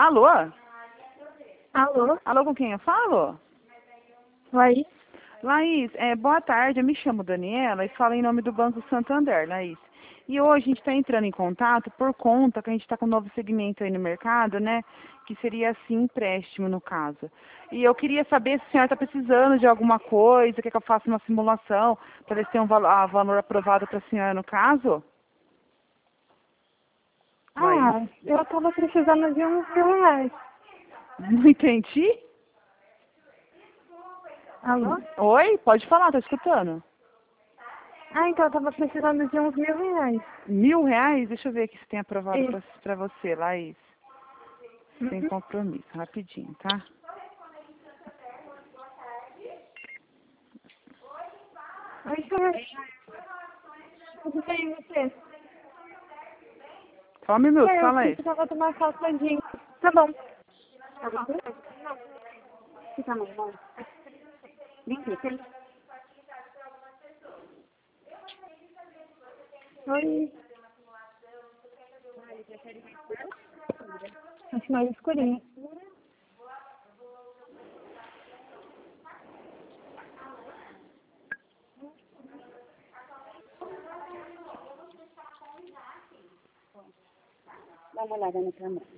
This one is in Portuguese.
Alô? Alô? Alô, com quem eu falo? Laís? Laís, boa tarde, eu me chamo Daniela e falo em nome do Banco Santander, Laís. E hoje a gente está entrando em contato por conta que a gente está com um novo segmento aí no mercado, né? Que seria assim, empréstimo no caso. E eu queria saber se a senhora está precisando de alguma coisa, quer que eu faça uma simulação para ver se tem um valor aprovado para a senhora no caso? Laís. Eu tava precisando de uns R$ 1.000. Não entendi? Alô? Oi? Pode falar, tô escutando. Então eu tava precisando de uns R$ 1.000. R$ 1.000? Deixa eu ver aqui se tem aprovado Isso. pra você, Laís. Sem Uhum. compromisso, rapidinho, tá? Oi, senhor. Tudo bem, e você? Só um minuto, Eu fala aí. precisava tomar calçadinho. Tá bom. Tá bom? Que tamanho, bom? 26. Oi. Acho mais escurinho. Dá uma olhada na câmera.